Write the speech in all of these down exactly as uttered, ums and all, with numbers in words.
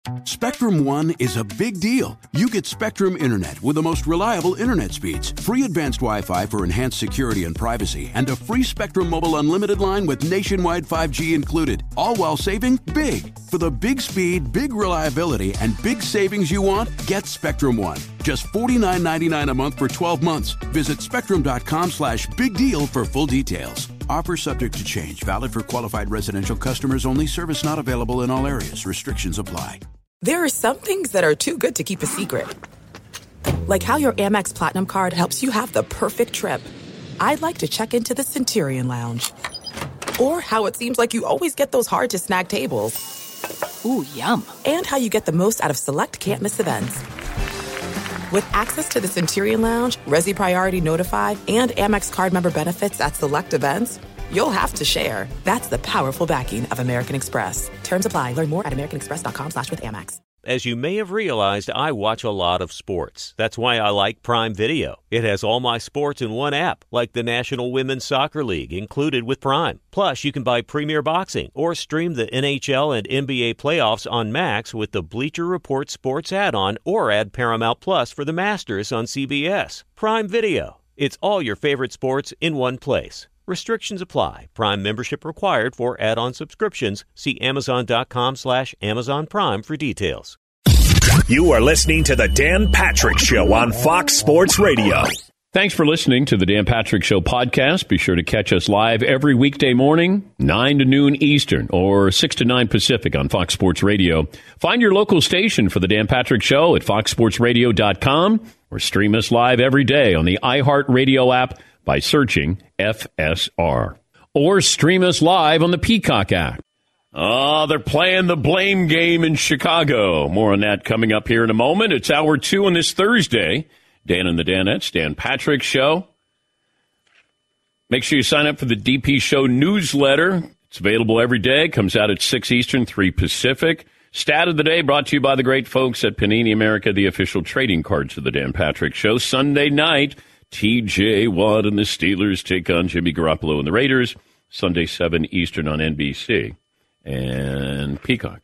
Spectrum One is a big deal. You get Spectrum Internet with the most reliable internet speeds, free advanced Wi-Fi for enhanced security and privacy, and a free Spectrum Mobile Unlimited line with nationwide five G included, all while saving big. For the big speed, big reliability, and big savings you want, get Spectrum One. Just forty-nine ninety-nine a month for twelve months. Visit spectrum.com slash big deal for full details. Offer subject to change. Valid for qualified residential customers only. Service not available in all areas. Restrictions apply. There are some things that are too good to keep a secret. Like how your Amex Platinum card helps you have the perfect trip. I'd like to check into the Centurion Lounge. Or how it seems like you always get those hard-to-snag tables. Ooh, yum. And how you get the most out of select can't-miss events. With access to the Centurion Lounge, Resi Priority Notified, and Amex card member benefits at select events, you'll have to share. That's the powerful backing of American Express. Terms apply. Learn more at americanexpress.com slash with Amex. As you may have realized, I watch a lot of sports. That's why I like Prime Video. It has all my sports in one app, like the National Women's Soccer League, included with Prime. Plus, you can buy Premier Boxing or stream the N H L and N B A playoffs on Max with the Bleacher Report Sports add-on, or add Paramount Plus for the Masters on C B S. Prime Video. It's all your favorite sports in one place. Restrictions apply. Prime membership required for add-on subscriptions. See amazon.com slash Amazon Prime for details. You are listening to The Dan Patrick Show on Fox Sports Radio. Thanks for listening to the Dan Patrick Show podcast. Be sure to catch us live every weekday morning, nine to noon Eastern or six to nine Pacific on Fox Sports Radio. Find your local station for the Dan Patrick Show at fox sports radio dot com or stream us live every day on the iHeartRadio app by searching F S R. Or stream us live on the Peacock app. Oh, they're playing the blame game in Chicago. More on that coming up here in a moment. It's hour two on this Thursday. Dan and the Danettes, Dan Patrick Show. Make sure you sign up for the D P Show newsletter. It's available every day. Comes out at six Eastern, three Pacific. Stat of the day brought to you by the great folks at Panini America, the official trading cards of the Dan Patrick Show. Sunday night, T J Watt and the Steelers take on Jimmy Garoppolo and the Raiders. Sunday, seven Eastern on N B C and Peacock.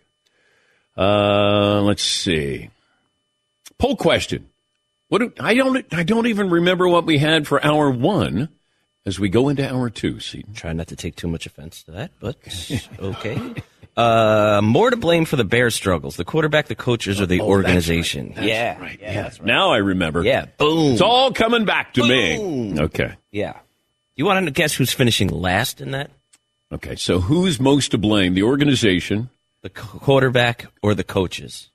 Uh, let's see. Poll question. What do, I don't. I don't even remember what we had for hour one. As we go into hour two, see. Try not to take too much offense to that, but okay. Uh, more to blame for the Bears' struggles: the quarterback, the coaches, or the oh, organization. That's right. That's yeah, right. yeah. yeah. That's right. Now I remember. Yeah, boom. It's all coming back to boom. me. Okay. Yeah. You want to guess who's finishing last in that? Okay. So who's most to blame? The organization, the co- quarterback, or the coaches?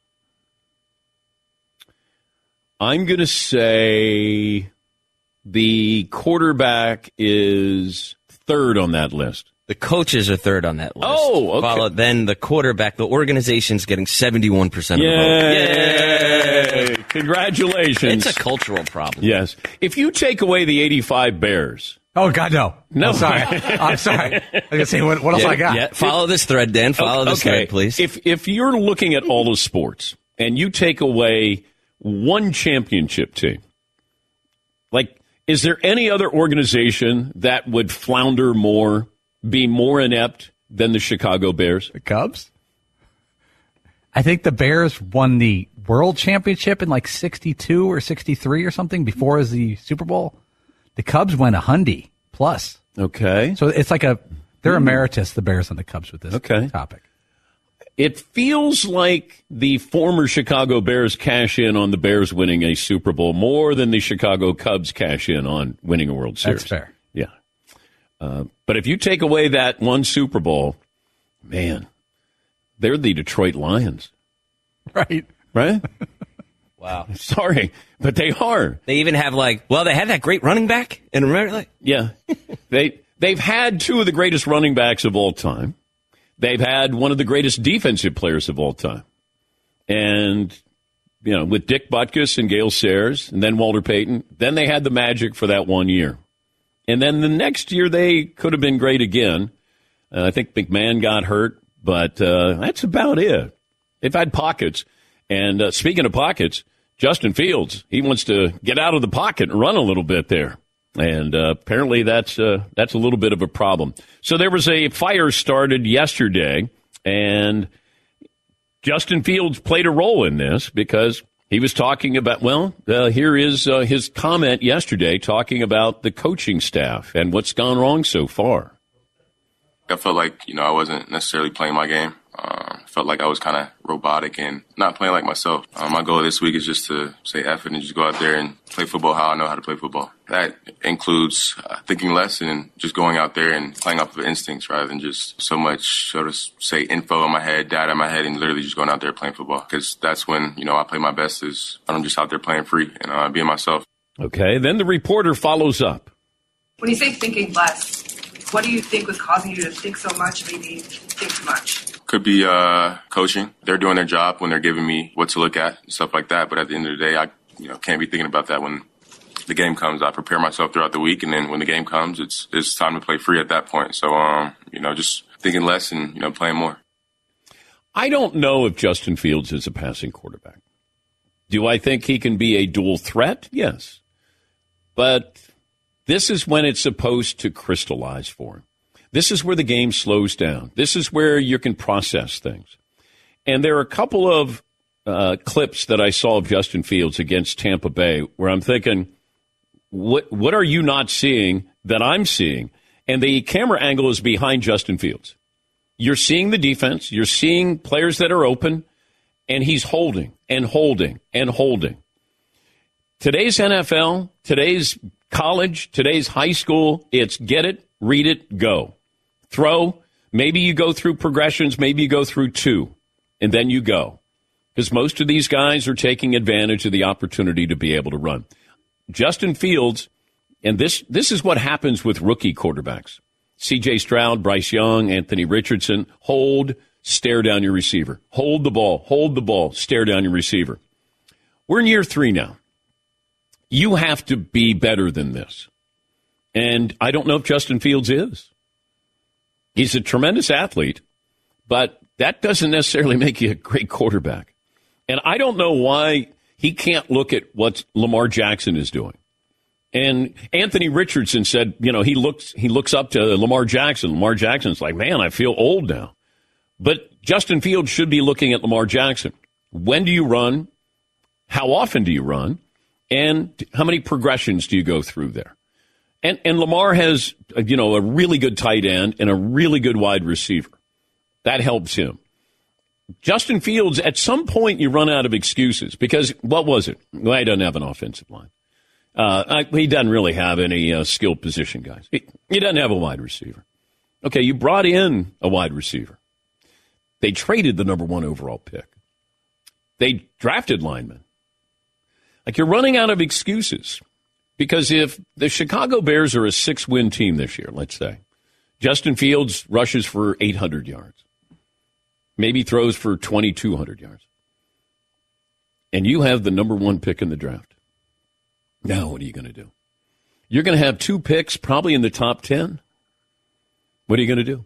I'm going to say the quarterback is third on that list. The coaches are third on that list. Oh, okay. Followed, then the quarterback, the organization's getting seventy-one percent of the Yay. vote. Yay! Congratulations. It's a cultural problem. Yes. If you take away the eighty-five Bears. Oh, God, no. No. I'm sorry. I'm sorry. I was going to say, what, what else yeah, I got? Yeah. Follow this thread, Dan. Follow okay. this thread, please. If, if you're looking at all the sports and you take away one championship team, like, is there any other organization that would flounder more, be more inept than the Chicago Bears? The Cubs? I think the Bears won the World Championship in like sixty-two or sixty-three or something before the Super Bowl. The Cubs went a hundy plus. Okay. So it's like a, they're hmm. emeritus, the Bears and the Cubs with this okay. topic. It feels like the former Chicago Bears cash in on the Bears winning a Super Bowl more than the Chicago Cubs cash in on winning a World Series. That's fair. Yeah. Uh, but if you take away that one Super Bowl, man, they're the Detroit Lions. Right. Right? Wow. Sorry, but they are. They even have like, well, they had that great running back. And remember, like, yeah. they, they've had two of the greatest running backs of all time. They've had one of the greatest defensive players of all time. And, you know, with Dick Butkus and Gale Sayers and then Walter Payton, then they had the magic for that one year. And then the next year they could have been great again. Uh, I think McMahon got hurt, but uh, that's about it. They've had pockets. And uh, speaking of pockets, Justin Fields, he wants to get out of the pocket and run a little bit there. And uh, apparently that's uh, that's a little bit of a problem. So there was a fire started yesterday, and Justin Fields played a role in this because he was talking about, well, uh, here is uh, his comment yesterday talking about the coaching staff and what's gone wrong so far. I felt like, you know, I wasn't necessarily playing my game. Uh, felt like I was kind of robotic and not playing like myself. Uh, my goal this week is just to say F it and just go out there and play football how I know how to play football. That includes uh, thinking less and just going out there and playing off of instincts rather than just so much, so to say, info in my head, data in my head, and literally just going out there playing football. Because that's when, you know, I play my best is I'm just out there playing free and uh, being myself. Okay, then the reporter follows up. When you say thinking less, what do you think was causing you to think so much, maybe think too much? Could be uh, coaching. They're doing their job when they're giving me what to look at and stuff like that. But at the end of the day, I you know can't be thinking about that when the game comes. I prepare myself throughout the week, and then when the game comes, it's it's time to play free at that point. So, um, you know, just thinking less and, you know, playing more. I don't know if Justin Fields is a passing quarterback. Do I think he can be a dual threat? Yes. But this is when it's supposed to crystallize for him. This is where the game slows down. This is where you can process things. And there are a couple of uh, clips that I saw of Justin Fields against Tampa Bay where I'm thinking, what what are you not seeing that I'm seeing? And the camera angle is behind Justin Fields. You're seeing the defense. You're seeing players that are open, and he's holding and holding and holding. Today's N F L, today's college, today's high school, it's get it, read it, go. Throw, maybe you go through progressions, maybe you go through two, and then you go. Because most of these guys are taking advantage of the opportunity to be able to run. Justin Fields, and this this is what happens with rookie quarterbacks. C J Stroud, Bryce Young, Anthony Richardson, hold, stare down your receiver. Hold the ball, hold the ball, stare down your receiver. We're in year three now. You have to be better than this. And I don't know if Justin Fields is. He's a tremendous athlete, but that doesn't necessarily make you a great quarterback. And I don't know why he can't look at what Lamar Jackson is doing. And Anthony Richardson said, you know, he looks he looks up to Lamar Jackson. Lamar Jackson's like, man, I feel old now. But Justin Fields should be looking at Lamar Jackson. When do you run? How often do you run? And how many progressions do you go through there? And and Lamar has, you know, a really good tight end and a really good wide receiver. That helps him. Justin Fields, at some point you run out of excuses because, what was it? Well, he doesn't have an offensive line. Uh, I, he doesn't really have any uh, skilled position guys. He, he doesn't have a wide receiver. Okay, you brought in a wide receiver. They traded the number one overall pick. They drafted linemen. Like, you're running out of excuses. Because if the Chicago Bears are a six-win team this year, let's say, Justin Fields rushes for eight hundred yards, maybe throws for twenty-two hundred yards, and you have the number one pick in the draft. Now what are you going to do? You're going to have two picks probably in the top ten. What are you going to do?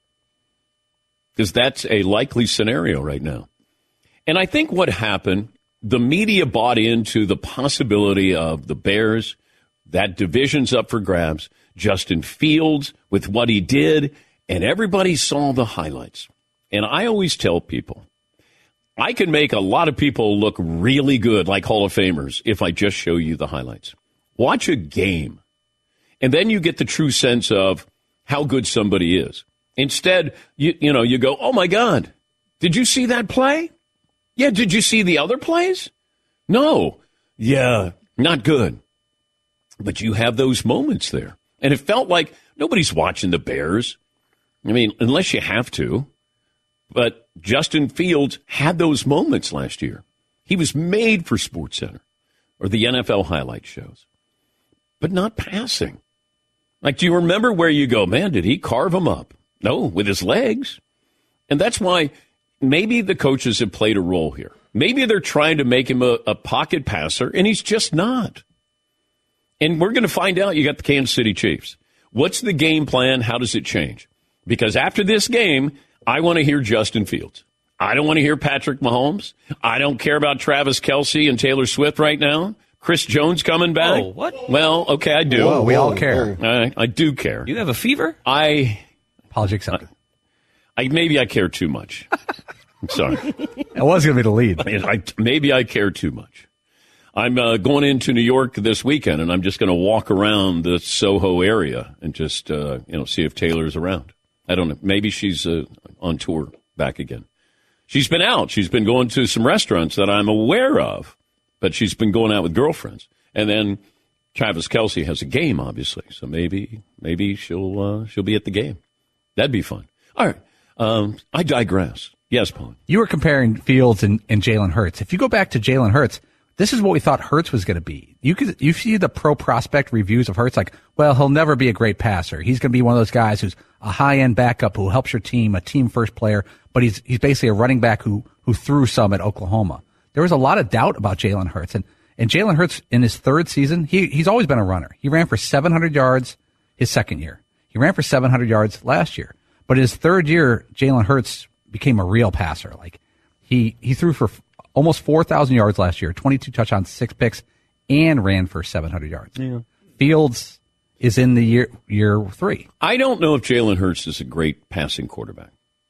Because that's a likely scenario right now. And I think what happened, the media bought into the possibility of the Bears. That division's up for grabs. Justin Fields with what he did, and everybody saw the highlights. And I always tell people, I can make a lot of people look really good like Hall of Famers if I just show you the highlights. Watch a game, and then you get the true sense of how good somebody is. Instead, you, you know, you go, oh, my God, did you see that play? Yeah, did you see the other plays? No. Yeah, not good. But you have those moments there. And it felt like nobody's watching the Bears. I mean, unless you have to. But Justin Fields had those moments last year. He was made for SportsCenter or the N F L highlight shows. But not passing. Like, do you remember where you go, man, did he carve him up? No, with his legs. And that's why maybe the coaches have played a role here. Maybe they're trying to make him a, a pocket passer, and he's just not. And we're going to find out. You got the Kansas City Chiefs. What's the game plan? How does it change? Because after this game, I want to hear Justin Fields. I don't want to hear Patrick Mahomes. I don't care about Travis Kelce and Taylor Swift right now. Chris Jones coming back. Oh, what? Well, okay, I do. Whoa, we all care. I, I do care. You have a fever? I Apology accepted. I, I maybe I care too much. I'm sorry. It was going to be the lead. I, maybe I care too much. I'm uh, going into New York this weekend, and I'm just going to walk around the Soho area and just uh, you know see if Taylor's around. I don't know. Maybe she's uh, on tour back again. She's been out. She's been going to some restaurants that I'm aware of, but she's been going out with girlfriends. And then Travis Kelce has a game, obviously, so maybe maybe she'll uh, she'll be at the game. That'd be fun. All right. Um, I digress. Yes, Paul. You were comparing Fields and, and Jalen Hurts. If you go back to Jalen Hurts, this is what we thought Hurts was going to be. You could you see the pro prospect reviews of Hurts like, well, he'll never be a great passer. He's going to be one of those guys who's a high end backup who helps your team, a team first player, but he's he's basically a running back who who threw some at Oklahoma. There was a lot of doubt about Jalen Hurts, and and Jalen Hurts in his third season, he he's always been a runner. He ran for seven hundred yards his second year. He ran for seven hundred yards last year. But his third year, Jalen Hurts became a real passer. Like he he threw for almost four thousand yards last year, twenty-two touchdowns, six picks, and ran for seven hundred yards. Yeah. Fields is in the year year three. I don't know if Jalen Hurts is a great passing quarterback.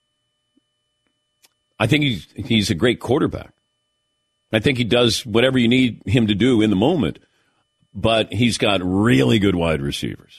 I think he's he's a great quarterback. I think he does whatever you need him to do in the moment, but he's got really good wide receivers.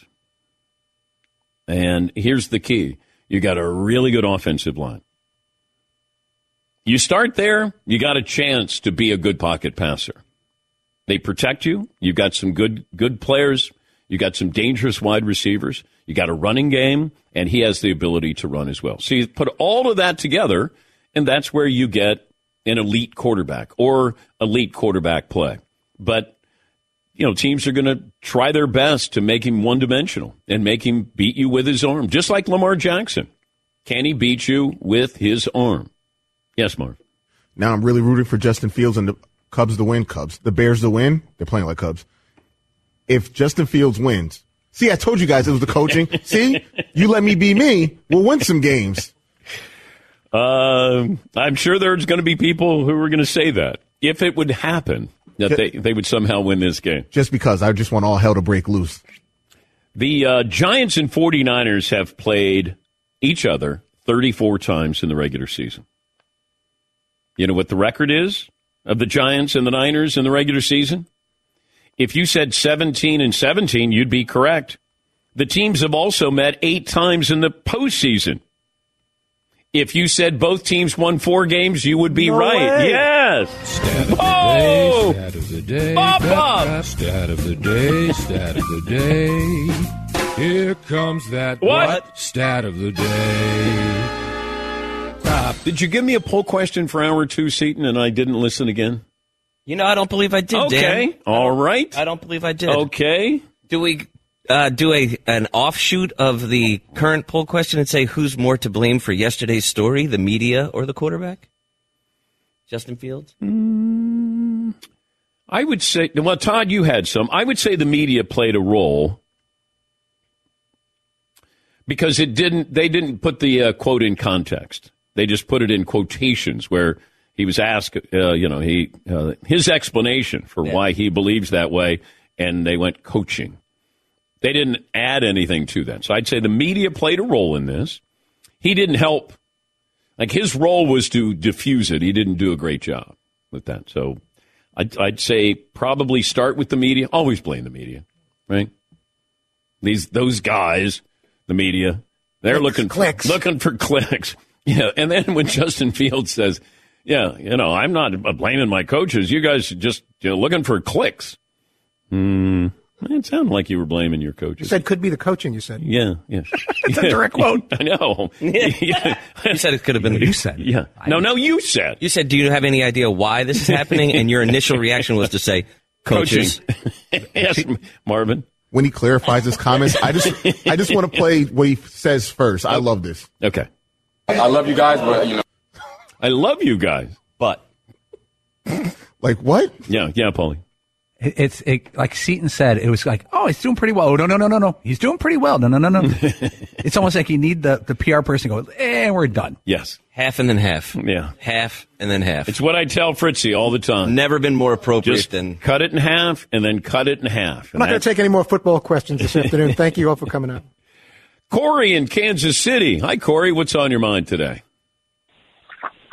And here's the key. You got a really good offensive line. You start there, you got a chance to be a good pocket passer. They protect you. You've got some good good players. You got some dangerous wide receivers. You got a running game, and he has the ability to run as well. So you put all of that together, and that's where you get an elite quarterback or elite quarterback play. But, you know, teams are going to try their best to make him one-dimensional and make him beat you with his arm, just like Lamar Jackson. Can he beat you with his arm? Yes, Marv. Now I'm really rooting for Justin Fields and the Cubs to win. Cubs. The Bears to win. They're playing like Cubs. If Justin Fields wins, see, I told you guys it was the coaching. See, you let me be me. We'll win some games. Uh, I'm sure there's going to be people who are going to say that if it would happen that they, they would somehow win this game. Just because I just want all hell to break loose. The uh, Giants and 49ers have played each other thirty-four times in the regular season. You know what the record is of the Giants and the Niners in the regular season? If you said seventeen and seventeen, you'd be correct. The teams have also met eight times in the postseason. If you said both teams won four games, you would be no right. Way. Yes. Stat of Whoa! the day, stat of the day, Bob, Bob. Stat of the day, stat of the day. Here comes that what? what? Stat of the day. Stop. Did you give me a poll question for hour two, Seton, and I didn't listen again? You know, I don't believe I did, Okay. Dan. All right. I don't believe I did. Okay. Do we uh, do a an offshoot of the current poll question and say who's more to blame for yesterday's story, the media or the quarterback? Justin Fields? Mm, I would say, well, Todd, you had some. I would say the media played a role because it didn't. They didn't put the uh, quote in context. They just put it in quotations where he was asked, uh, you know, he uh, his explanation for yeah. why he believes that way, and they went coaching. They didn't add anything to that. So I'd say the media played a role in this. He didn't help. Like, his role was to diffuse it. He didn't do a great job with that. So I'd, I'd say probably start with the media. Always blame the media, right? These Those guys, the media, they're clicks, looking, clicks. looking for clicks. Yeah, and then when Justin Fields says, yeah, you know, I'm not blaming my coaches. You guys are just you know, looking for clicks. Hmm. It sounded like you were blaming your coaches. You said could be the coaching, you said. Yeah, yeah. It's a direct quote. I know. Yeah. You said it could have been. You said. Yeah. No, no, you said. You said, do you have any idea why this is happening? And your initial reaction was to say, coaches. Yes, Marvin. When he clarifies his comments, I just I just want to play what he says first. I love this. Okay. I love you guys, but, you know. I love you guys, but. Like what? Yeah, yeah, Paulie. It's it, like Seton said. It was like, oh, he's doing pretty well. Oh, no, no, no, no, no. He's doing pretty well. No, no, no, no. It's almost like you need the, the P R person to go, eh, we're done. Yes. Half and then half. Yeah. Half and then half. It's what I tell Fritzy all the time. Never been more appropriate Just than. Cut it in half and then cut it in half. I'm not going to take any more football questions this afternoon. Thank you all for coming out. Corey in Kansas City. Hi, Corey. What's on your mind today?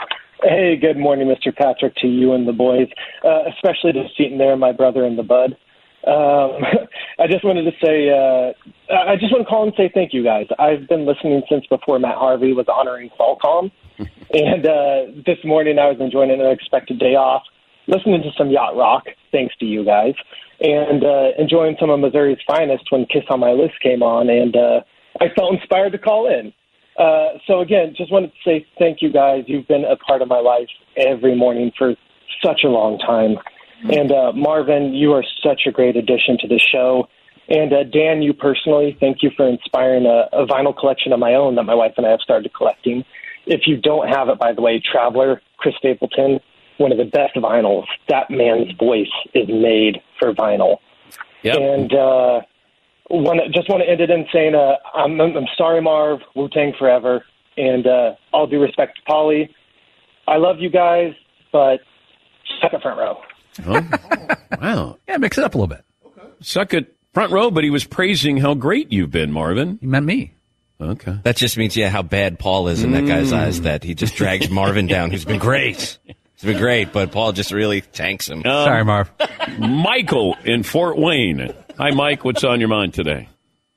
Hey, good morning, Mister Patrick, to you and the boys, uh, especially to Seton there, my brother and the bud. Um, I just wanted to say, uh, I just want to call and say thank you, guys. I've been listening since before Matt Harvey was honoring Qualcomm, and uh, this morning I was enjoying an unexpected day off, listening to some yacht rock, thanks to you guys, and uh, enjoying some of Missouri's finest when Kiss on My List came on, and uh, I felt inspired to call in. Uh, so again, just wanted to say thank you guys. You've been a part of my life every morning for such a long time. And uh, Marvin, you are such a great addition to the show. And uh, Dan, you personally, thank you for inspiring a, a vinyl collection of my own that my wife and I have started collecting. If you don't have it, by the way, Traveler, Chris Stapleton, one of the best vinyls. That man's voice is made for vinyl. Yep. And uh, wanna, just want to end it in saying, uh, I'm, I'm sorry, Marv, Wu-Tang forever. And uh, all due respect to Polly, I love you guys, but second front row. Oh, wow. Yeah, mix it up a little bit. Okay. Suck it front row, but he was praising how great you've been, Marvin. He meant me. Okay. That just means, yeah, how bad Paul is in that guy's eyes, that he just drags Marvin down, who's been great. He's been great, but Paul just really tanks him. Um, Sorry, Marv. Michael in Fort Wayne. Hi, Mike. What's on your mind today?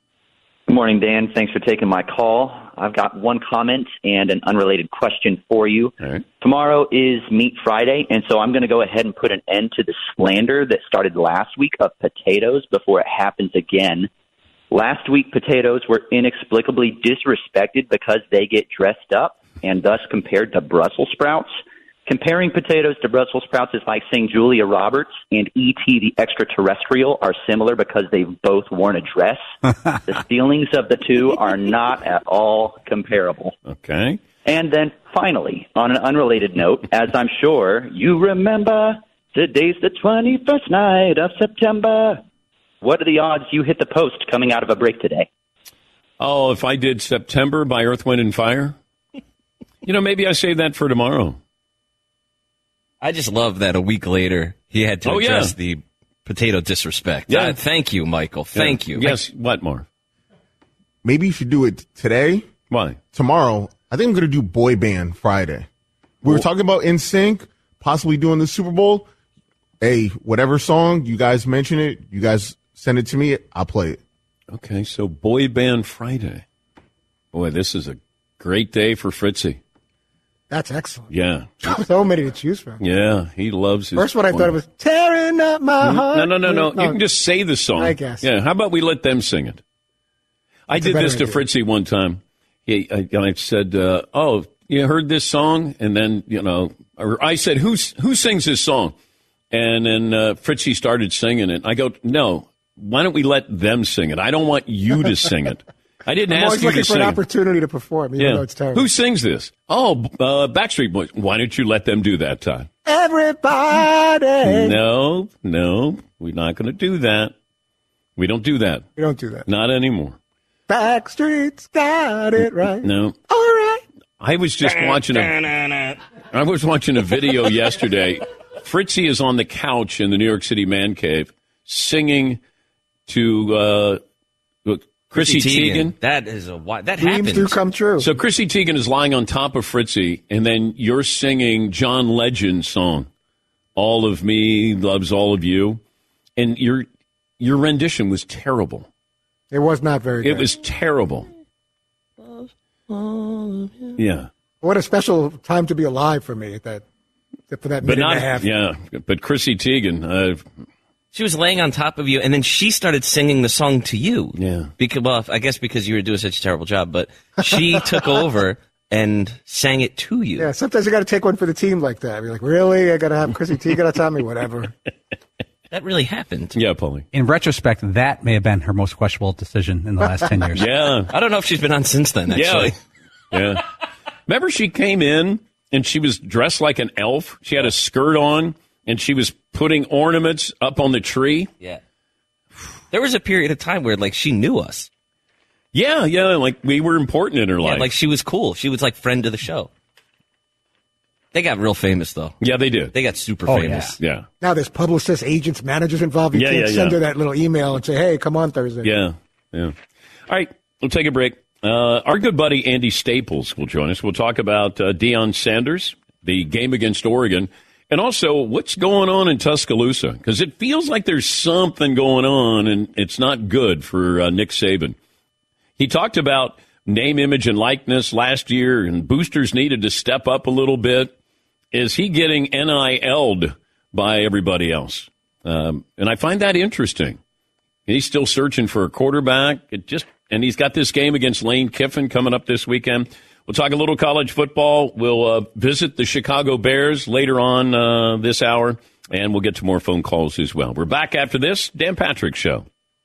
Good morning, Dan. Thanks for taking my call. I've got one comment and an unrelated question for you. All right. Tomorrow is Meat Friday, and so I'm going to go ahead and put an end to the slander that started last week of potatoes before it happens again. Last week, potatoes were inexplicably disrespected because they get dressed up and thus compared to Brussels sprouts. Comparing potatoes to Brussels sprouts is like saying Julia Roberts and E T the extraterrestrial are similar because they've both worn a dress. The feelings of the two are not at all comparable. Okay. And then finally, on an unrelated note, as I'm sure you remember, today's the twenty-first night of September. What are the odds you hit the post coming out of a break today? Oh, if I did September by Earth, Wind, and Fire? You know, maybe I save that for tomorrow. I just love that a week later he had to oh, address yeah. the potato disrespect. Yeah. Uh, thank you, Michael. Thank yeah. you. Yes, what more? Maybe you should do it today. Why? Tomorrow, I think I'm going to do Boy Band Friday. We were talking about N Sync, possibly doing the Super Bowl. Hey, whatever song, you guys mention it, you guys send it to me, I'll play it. Okay, so Boy Band Friday. Boy, this is a great day for Fritzy. That's excellent. Yeah. So many to choose from. Yeah, he loves his. First one I thought it was tearing up my heart. No, no, no, no. You can just say the song. I guess. Yeah, how about we let them sing it? I That's a did this better to idea. Fritzy one time. He, I, I said, uh, oh, you heard this song? And then, you know, or I said, Who's, who sings this song? And then uh, Fritzy started singing it. I go, no, why don't we let them sing it? I don't want you to sing it. I didn't I'm ask always you looking to for sing an it. opportunity to perform, even Yeah. though it's terrible. Who sings this? Oh, uh, Backstreet Boys. Why don't you let them do that time? Everybody. No, no, we're not going to do that. We don't do that. We don't do that. Not anymore. Backstreet's got it right. No. All right. I was just watching a, I was watching a video yesterday. Fritzy is on the couch in the New York City man cave singing to uh, Chrissy Teigen. Teigen. That is a wi- that Dreams happens. do come true. So Chrissy Teigen is lying on top of Fritzy, and then you're singing John Legend's song, "All of Me Loves All of You," and your your rendition was terrible. It was not very good. It was terrible. Yeah, What a special time to be alive for me at that, for that but minute not and a half. yeah. But Chrissy Teigen, uh, She was laying on top of you, and then she started singing the song to you. Yeah. Because, well, I guess because you were doing such a terrible job, but she took over and sang it to you. Yeah, sometimes you got to take one for the team like that. You're like, really? I got to have Chrissy Teigen on top of me? Whatever. That really happened. Yeah, Paulie. In retrospect, that may have been her most questionable decision in the last ten years. Yeah. I don't know if she's been on since then, actually. Yeah. Yeah. Remember she came in and she was dressed like an elf? She had a skirt on and she was putting ornaments up on the tree. Yeah. There was a period of time where, like, she knew us. Yeah, yeah, like we were important in her Yeah, life. like she was cool. She was like friend to the show. They got real famous, though. Yeah, they did. They got super Oh, famous. Yeah. Now there's publicists, agents, managers involved. You Yeah, can't yeah, send yeah. her that little email and say, hey, come on Thursday. Yeah, yeah. All right, we'll take a break. Uh, our good buddy Andy Staples will join us. We'll talk about uh, Deion Sanders the game against Oregon, and also what's going on in Tuscaloosa, because it feels like there's something going on, and it's not good for uh, Nick Saban. He talked about name, image, and likeness last year, and boosters needed to step up a little bit. Is he getting N I L'd by everybody else? Um, and I find that interesting. He's still searching for a quarterback. It just, and he's got this game against Lane Kiffin coming up this weekend. We'll talk a little college football. We'll uh, visit the Chicago Bears later on uh, this hour, and we'll get to more phone calls as well. We're back after this Dan Patrick Show.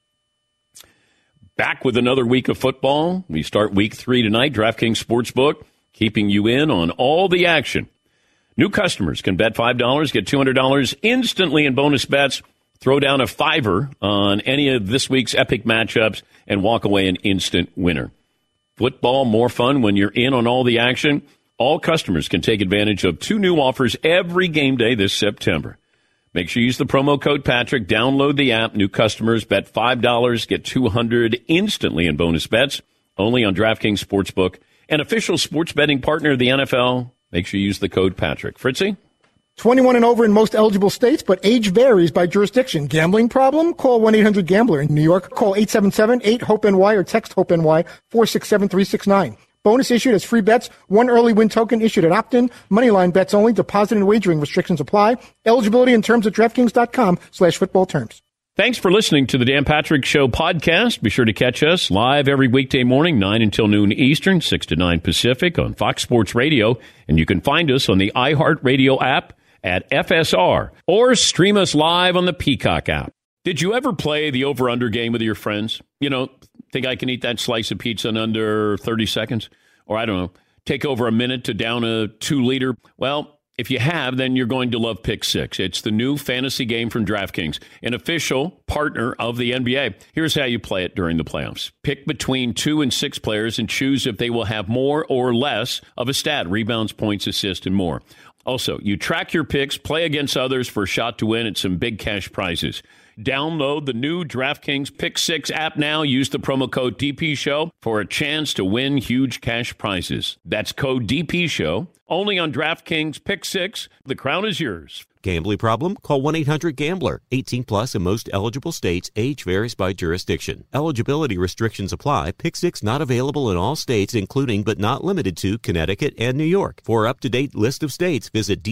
Back with another week of football. We start week three tonight. DraftKings Sportsbook, keeping you in on all the action. New customers can bet five dollars, get two hundred dollars instantly in bonus bets. Throw down a fiver on any of this week's epic matchups and walk away an instant winner. Football, more fun when you're in on all the action. All customers can take advantage of two new offers every game day this September. Make sure you use the promo code Patrick. Download the app. New customers bet five dollars, get two hundred dollars instantly in bonus bets. Only on DraftKings Sportsbook, an official sports betting partner of the N F L. Make sure you use the code Patrick. Fritzy? twenty-one and over in most eligible states, but age varies by jurisdiction. Gambling problem? Call one eight hundred gambler. In New York, call eight seven seven eight hope N Y or text HOPE-NY four six seven three six nine. Bonus issued as free bets. One early win token issued at opt-in. Moneyline bets only. Deposit and wagering restrictions apply. Eligibility and terms at DraftKings.com slash football terms. Thanks for listening to the Dan Patrick Show podcast. Be sure to catch us live every weekday morning, nine until noon Eastern, six to nine Pacific on Fox Sports Radio. And you can find us on the iHeartRadio app at F S R or stream us live on the Peacock app. Did you ever play the over-under game with your friends? You know, think I can eat that slice of pizza in under thirty seconds? Or I don't know, take over a minute to down a two-liter? Well, if you have, then you're going to love Pick Six. It's the new fantasy game from DraftKings, an official partner of the N B A. Here's how you play it during the playoffs. Pick between two and six players and choose if they will have more or less of a stat, rebounds, points, assists, and more. Also, you track your picks, play against others for a shot to win and some big cash prizes. Download the new DraftKings Pick Six app now. Use the promo code D P Show for a chance to win huge cash prizes. That's code D P Show. Only on DraftKings Pick Six. The crown is yours. Gambling problem? Call one eight hundred gambler. eighteen plus in most eligible states. Age varies by jurisdiction. Eligibility restrictions apply. Pick Six not available in all states, including but not limited to Connecticut and New York. For up-to-date list of states, visit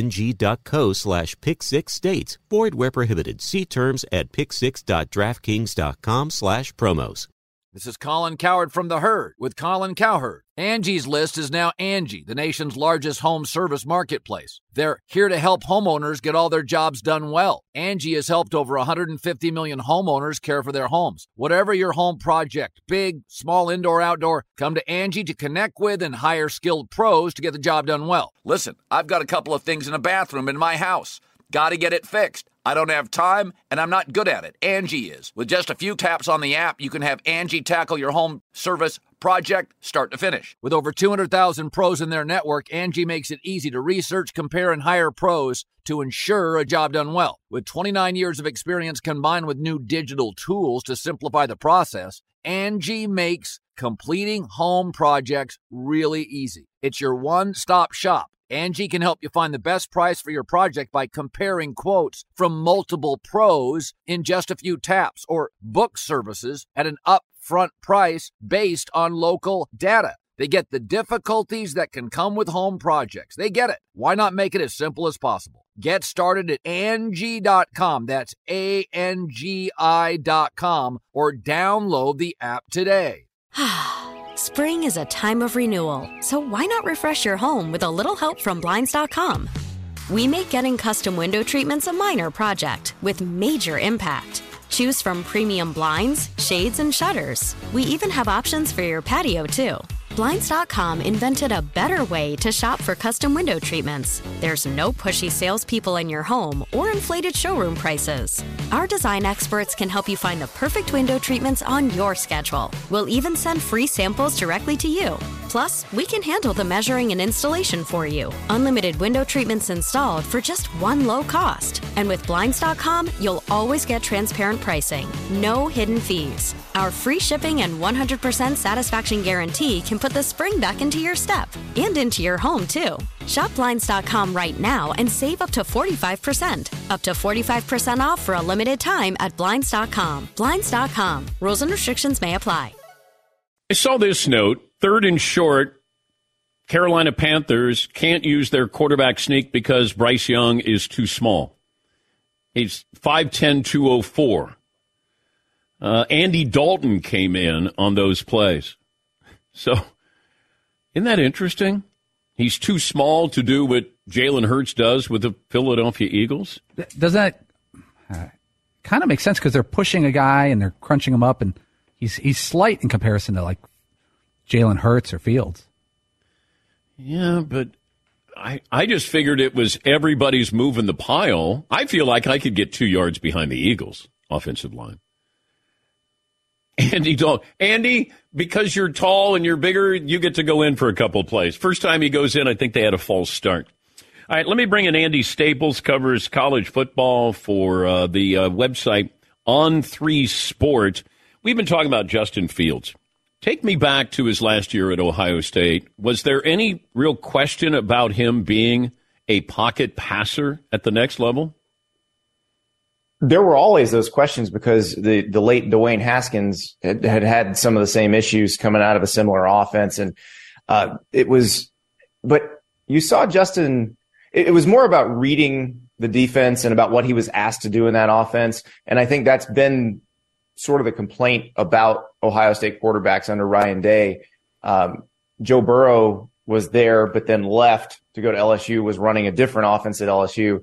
dkng.co slash pick six states. Void where prohibited. See terms at pick six dot draftkings dot com slash promos. This is Colin Cowherd from The Herd with Colin Cowherd. Angie's List is now Angie, the nation's largest home service marketplace. They're here to help homeowners get all their jobs done well. Angie has helped over one hundred fifty million homeowners care for their homes. Whatever your home project, big, small, indoor, outdoor, come to Angie to connect with and hire skilled pros to get the job done well. Listen, I've got a couple of things in a bathroom in my house. Got to get it fixed. I don't have time, and I'm not good at it. Angie is. With just a few taps on the app, you can have Angie tackle your home service project start to finish. With over two hundred thousand pros in their network, Angie makes it easy to research, compare, and hire pros to ensure a job done well. With twenty-nine years of experience combined with new digital tools to simplify the process, Angie makes completing home projects really easy. It's your one-stop shop. Angie can help you find the best price for your project by comparing quotes from multiple pros in just a few taps, or book services at an upfront price based on local data. They get the difficulties that can come with home projects. They get it. Why not make it as simple as possible? Get started at Angie dot com. That's A N G I dot com, or download the app today. Spring is a time of renewal, so why not refresh your home with a little help from Blinds dot com? We make getting custom window treatments a minor project with major impact. Choose from premium blinds, shades, and shutters. We even have options for your patio, too. Blinds dot com invented a better way to shop for custom window treatments. There's no pushy salespeople in your home or inflated showroom prices. Our design experts can help you find the perfect window treatments on your schedule. We'll even send free samples directly to you. Plus, we can handle the measuring and installation for you. Unlimited window treatments installed for just one low cost. And with Blinds dot com, you'll always get transparent pricing. No hidden fees. Our free shipping and one hundred percent satisfaction guarantee can put the spring back into your step and into your home, too. Shop Blinds dot com right now and save up to forty-five percent. Up to forty-five percent off for a limited time at Blinds dot com. Blinds dot com. Rules and restrictions may apply. I saw this note. Third and short, Carolina Panthers can't use their quarterback sneak because Bryce Young is too small. He's five ten, two oh four. Uh, Andy Dalton came in on those plays. So, isn't that interesting? He's too small to do what Jalen Hurts does with the Philadelphia Eagles. Does that uh, kind of make sense because they're pushing a guy and they're crunching him up, and he's he's slight in comparison to like Jalen Hurts or Fields. Yeah, but I I just figured it was everybody's moving the pile. I feel like I could get two yards behind the Eagles' offensive line. Andy Dalton. Andy, because you're tall and you're bigger, you get to go in for a couple of plays. First time he goes in, I think they had a false start. All right, let me bring in Andy Staples, covers college football for uh, the uh, website On three Sports. We've been talking about Justin Fields. Take me back to his last year at Ohio State. Was there any real question about him being a pocket passer at the next level? There were always those questions because the, the late Dwayne Haskins had, had had some of the same issues coming out of a similar offense. And uh, it was, but you saw Justin, it, it was more about reading the defense and about what he was asked to do in that offense. And I think that's been sort of the complaint about Ohio State quarterbacks under Ryan Day. Um, Joe Burrow was there, but then left to go to L S U, was running a different offense at L S U.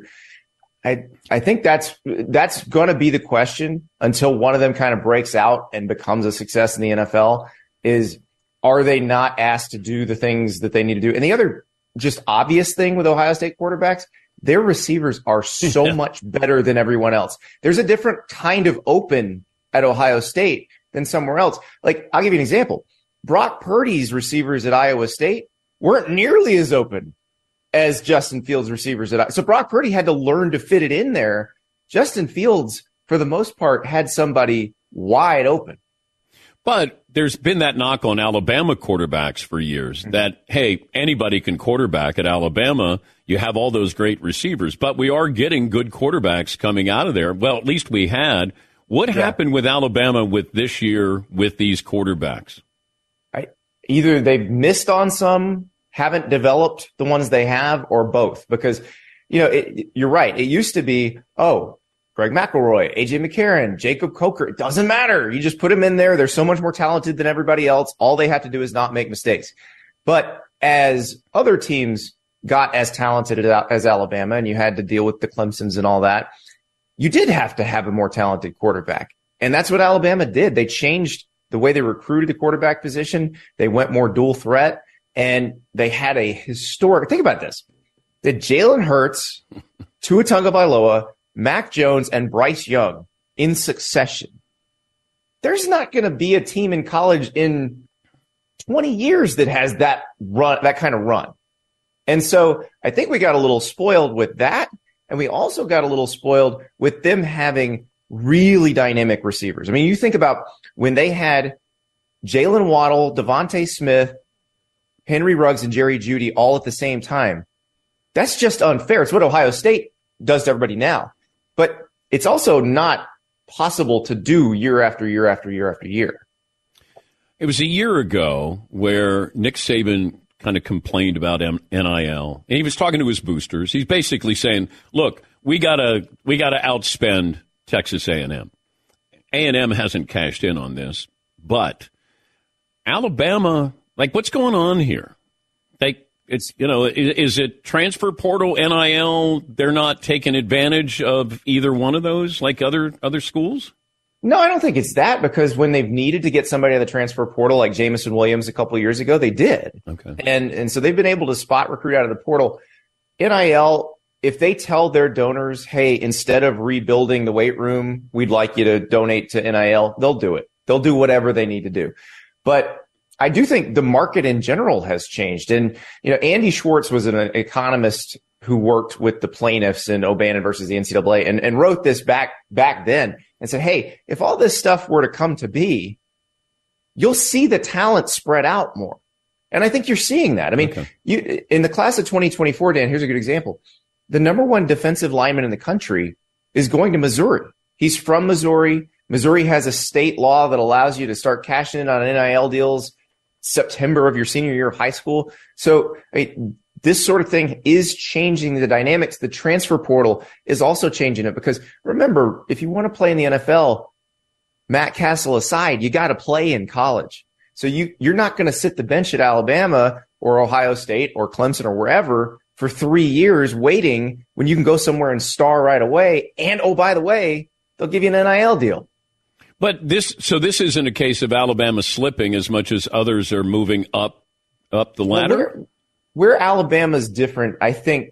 I, I think that's that's going to be the question until one of them kind of breaks out and becomes a success in the N F L is, are they not asked to do the things that they need to do? And the other just obvious thing with Ohio State quarterbacks, their receivers are so much better than everyone else. There's a different kind of open at Ohio State than somewhere else. Like, I'll give you an example. Brock Purdy's receivers at Iowa State weren't nearly as open as Justin Fields receivers at. So Brock Purdy had to learn to fit it in there. Justin Fields, for the most part, had somebody wide open. But there's been that knock on Alabama quarterbacks for years mm-hmm. that, hey, anybody can quarterback at Alabama. You have all those great receivers, but we are getting good quarterbacks coming out of there. Well, at least we had. What yeah. happened with Alabama with this year with these quarterbacks? I, either they've missed on some, haven't developed the ones they have, or both. Because, you know, it, you're right. It used to be, oh, Greg McElroy, A J McCarron, Jacob Coker. It doesn't matter. You just put them in there. They're so much more talented than everybody else. All they have to do is not make mistakes. But as other teams got as talented as Alabama, and you had to deal with the Clemsons and all that, you did have to have a more talented quarterback. And that's what Alabama did. They changed the way they recruited the quarterback position. They went more dual threat. And they had a historic, think about this. The Jalen Hurts, Tua Tagovailoa, Mac Jones, and Bryce Young in succession. There's not going to be a team in college in twenty years that has that run, that kind of run. And so I think we got a little spoiled with that. And we also got a little spoiled with them having really dynamic receivers. I mean, you think about when they had Jalen Waddle, Devontae Smith, Henry Ruggs, and Jerry Jeudy all at the same time. That's just unfair. It's what Ohio State does to everybody now. But it's also not possible to do year after year after year after year. It was a year ago where Nick Saban kind of complained about N I L. And he was talking to his boosters. He's basically saying, look, we gotta we gotta outspend Texas A and M. A and M hasn't cashed in on this, but Alabama, like, what's going on here? They, it's, you know, is, is it transfer portal, N I L? They're not taking advantage of either one of those like other other schools? No, I don't think it's that, because when they've needed to get somebody out of the transfer portal, like Jameson Williams a couple of years ago, they did. Okay. And and so they've been able to spot recruit out of the portal. N I L, if they tell their donors, hey, instead of rebuilding the weight room, we'd like you to donate to N I L, they'll do it. They'll do whatever they need to do. But I do think the market in general has changed. And, you know, Andy Schwartz was an economist who worked with the plaintiffs in O'Bannon versus the N C double A and, and wrote this back, back then and said, hey, if all this stuff were to come to be, you'll see the talent spread out more. And I think you're seeing that. I mean, okay. you, in the class of twenty twenty-four, Dan, here's a good example. The number one defensive lineman in the country is going to Missouri. He's from Missouri. Missouri has a state law that allows you to start cashing in on N I L deals September of your senior year of high school. So I mean, this sort of thing is changing the dynamics. The transfer portal is also changing it because remember, if you want to play in the N F L, Matt Castle aside, you got to play in college. So you, you're not going to sit the bench at Alabama or Ohio State or Clemson or wherever for three years waiting when you can go somewhere and star right away. And, oh, by the way, they'll give you an N I L deal. But this, so this isn't a case of Alabama slipping as much as others are moving up, up the ladder? Well, where, where Alabama's different, I think,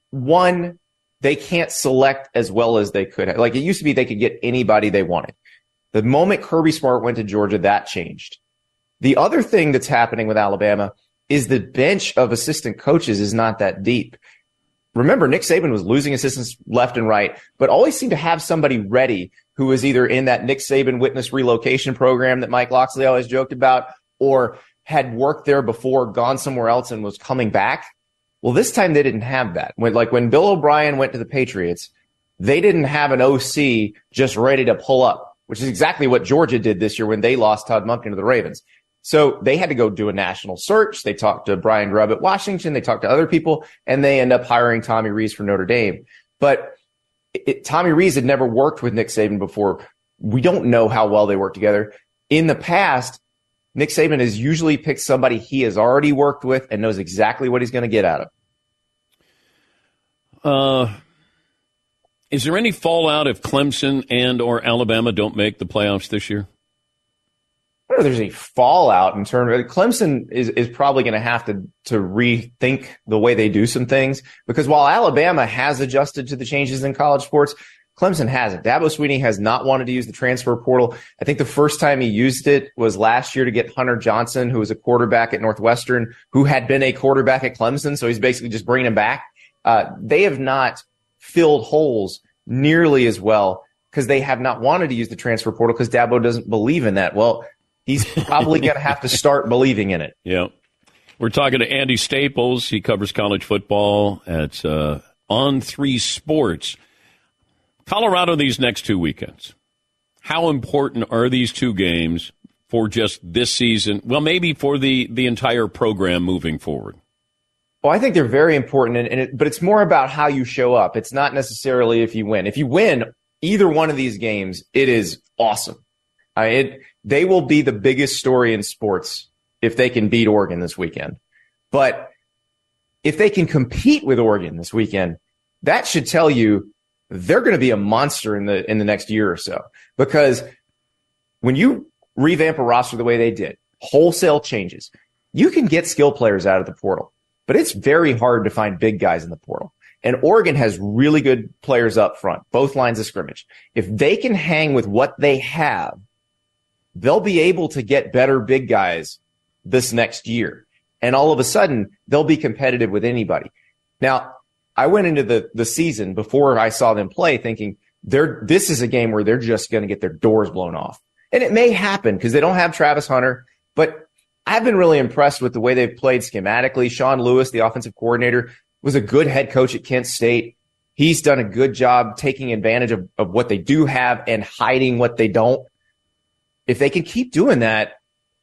one, they can't select as well as they could have. Like, it used to be they could get anybody they wanted. The moment Kirby Smart went to Georgia, that changed. The other thing that's happening with Alabama is the bench of assistant coaches is not that deep. Remember, Nick Saban was losing assistants left and right, but always seemed to have somebody ready who was either in that Nick Saban witness relocation program that Mike Locksley always joked about, or had worked there before, gone somewhere else, and was coming back. Well, this time they didn't have that. When, like when Bill O'Brien went to the Patriots, they didn't have an O C just ready to pull up, which is exactly what Georgia did this year when they lost Todd Monken to the Ravens. So they had to go do a national search. They talked to Brian Grubb at Washington. They talked to other people, and they end up hiring Tommy Rees from Notre Dame. But it, Tommy Rees had never worked with Nick Saban before. We don't know how well they work together. In the past, Nick Saban has usually picked somebody he has already worked with and knows exactly what he's going to get out of. Uh, is there any fallout if Clemson and or Alabama don't make the playoffs this year? I don't know if there's any fallout in terms of Clemson is, is probably going to have to, to rethink the way they do some things, because while Alabama has adjusted to the changes in college sports, Clemson hasn't. Dabo Swinney has not wanted to use the transfer portal. I think the first time he used it was last year to get Hunter Johnson, who was a quarterback at Northwestern, who had been a quarterback at Clemson. So he's basically just bringing him back. Uh, they have not filled holes nearly as well because they have not wanted to use the transfer portal because Dabo doesn't believe in that. Well, he's probably going to have to start believing in it. Yeah. We're talking to Andy Staples. He covers college football at uh, On three Sports. Colorado these next two weekends. How important are these two games for just this season? Well, maybe for the, the entire program moving forward. Well, I think they're very important, and, and it, but it's more about how you show up. It's not necessarily if you win. If you win either one of these games, it is awesome. I, it, they will be the biggest story in sports if they can beat Oregon this weekend. But if they can compete with Oregon this weekend, that should tell you they're going to be a monster in the in the next year or so. Because when you revamp a roster the way they did, wholesale changes, you can get skill players out of the portal. But it's very hard to find big guys in the portal. And Oregon has really good players up front, both lines of scrimmage. If they can hang with what they have, they'll be able to get better big guys this next year. And all of a sudden, they'll be competitive with anybody. Now, I went into the, the season before I saw them play thinking they're, this is a game where they're just going to get their doors blown off. And it may happen because they don't have Travis Hunter, but I've been really impressed with the way they've played schematically. Sean Lewis, the offensive coordinator, was a good head coach at Kent State. He's done a good job taking advantage of, of what they do have and hiding what they don't. If they can keep doing that,